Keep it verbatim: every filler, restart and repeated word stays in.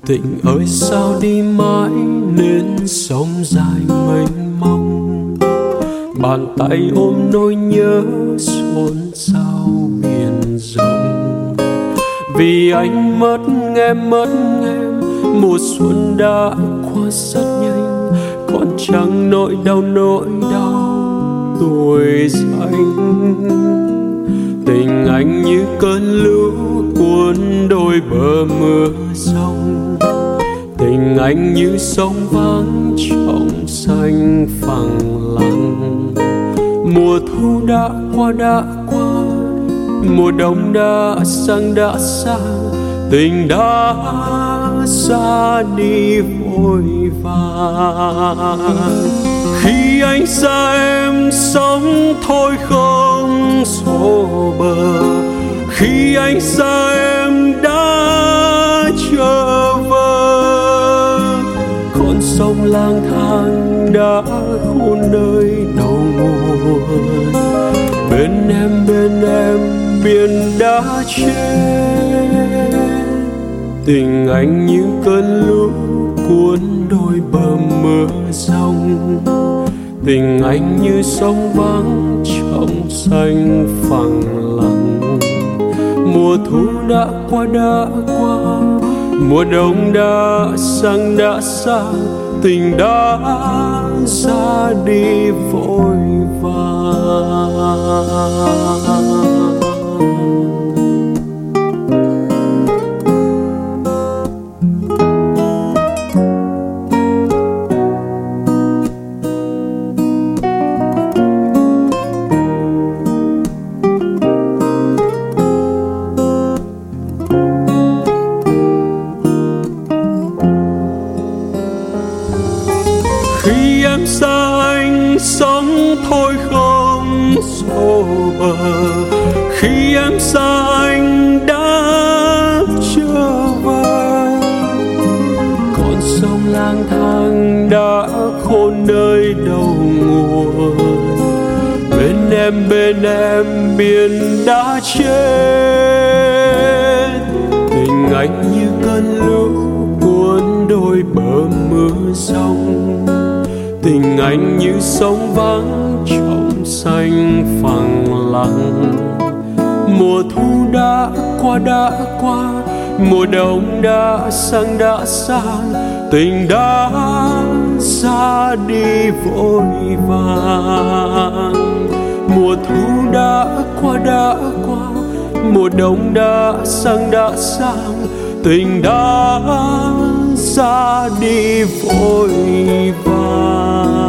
Tình ơi sao đi mãi nên sông dài mênh mông, bàn tay ôm nỗi nhớ xôn xao biển rộng. Vì anh mất em mất em, mùa xuân đã qua rất nhanh, còn chẳng nỗi đau nỗi đau tuổi xanh. Tình anh như cơn lũ cuốn đôi bờ mưa rông, tình anh như sông vắng trong xanh phẳng lặng. Mùa thu đã qua đã qua, mùa đông đã sang đã sang, tình đã xa đi vội vàng. Khi anh xa em sống thôi không xô bờ, khi anh xa em đã trở vơ. Con sông lang thang đã khôn nơi đầu nguồn, bên em bên em biển đã chết. Tình anh như cơn lũ cuốn đôi bờ mưa rông, tình anh như sông vắng trong xanh phẳng lặng. Mùa thu đã qua đã qua, mùa đông đã sang đã sang, tình đã ra đi vội vàng. Khi em xa anh sống thôi không xô bờ, khi em xa anh đã trở về. Con sông lang thang đã khôn nơi đầu nguồn, bên em bên em biển đã chết. Tình anh như cơn lũ cuốn đôi bờ mưa rông, tình anh như sông vắng trong xanh phẳng lặng. Mùa thu đã qua đã qua, mùa đông đã sang đã sang, tình đã ra đi vội vàng. Mùa thu đã qua đã qua, mùa đông đã sang đã sang, tình đã ra đi vội vàng.